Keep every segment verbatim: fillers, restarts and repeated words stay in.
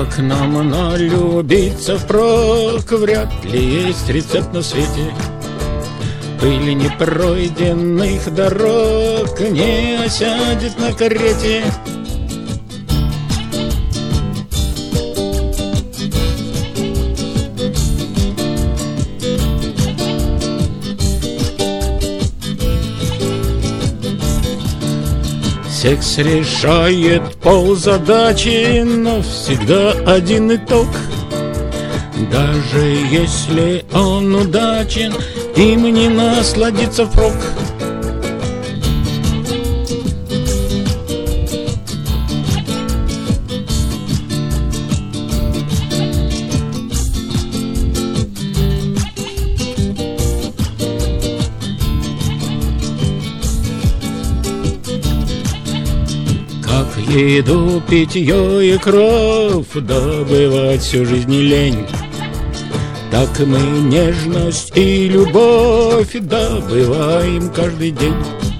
Как нам налюбиться впрок, вряд ли есть рецепт на свете. Пыль непройденных дорог не осядет на карете. Секс решает ползадачи, но всегда один итог. Даже если он удачен, им не насладиться впрок. Как еду, питье и кровь добывать всю жизнь не лень, так мы нежность и любовь добываем каждый день.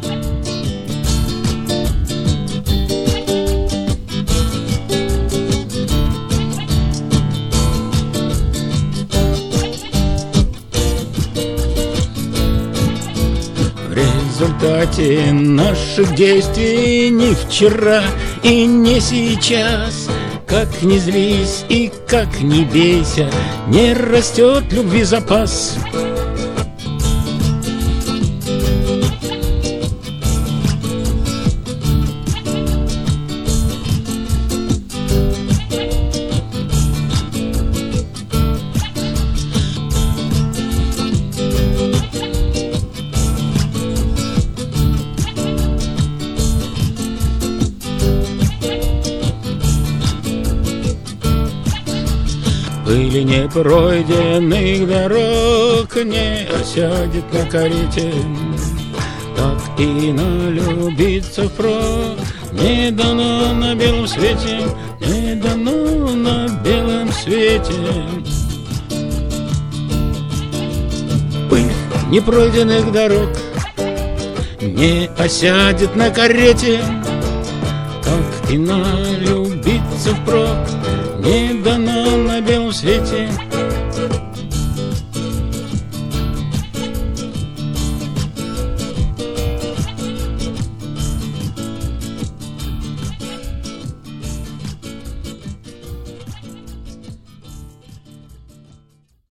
В результате наших действий ни вчера и не сейчас, как ни злись и как ни бейся, не растет любви запас. Пыль непройденных дорог не осядет на карете. Так и налюбиться впрок не дано на белом свете, не дано на белом свете. Пыль непройденных дорог не осядет на карете. Так и налюбиться впрок не дано на белом свете.